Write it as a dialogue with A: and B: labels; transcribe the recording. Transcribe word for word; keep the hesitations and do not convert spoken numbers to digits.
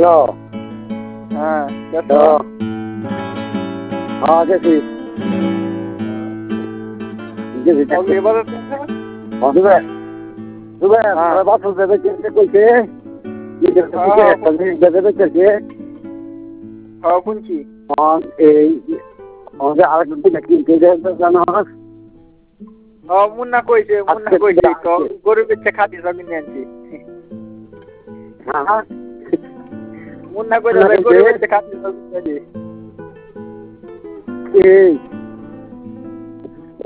A: hello
B: হ্যাঁ
A: তো হ্যাঁ গেছি গেছি
B: এবার
A: শুভে শুভে বাসু দেবে কে কইছে দেবে কে
B: হ্যাঁ শুনছি
A: এই আমাদের আরেকজন কিনতে জানা হয়
B: ও মুন্না কইছে মুন্না কইছে তো গরিবের চেয়ে খাতি সব কিনে আনছি
A: হ্যাঁ
B: মুন্না কইছে গরিবের চেয়ে খাতি সব কিনে আনছি
A: এই